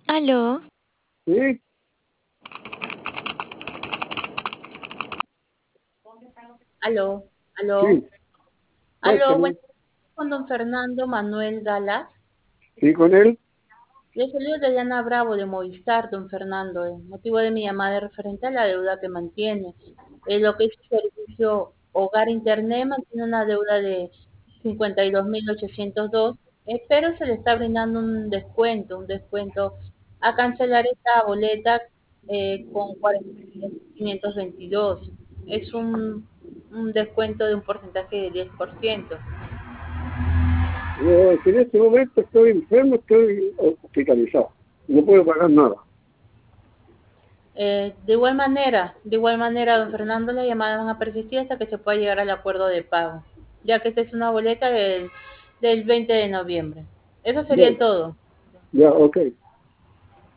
Aló, Sí, Aló, aló, sí, aló, cuéntame. bueno, con don Fernando Manuel Galaz. Sí, con él. Le saludo de Diana Bravo de Movistar, don Fernando. El motivo de mi llamada es referente a la deuda que mantiene. Lo que es su servicio Hogar Internet mantiene una deuda de 52.802, pero se le está brindando un descuento a cancelar esta boleta con 40.522. Es un descuento de un porcentaje de 10%. Yo, en este momento estoy enfermo, estoy hospitalizado. No puedo pagar nada. De igual manera, don Fernando, las llamadas van a persistir hasta que se pueda llegar al acuerdo de pago, ya que esta es una boleta del 20 de noviembre. Eso Ya, sería todo. ya, ok.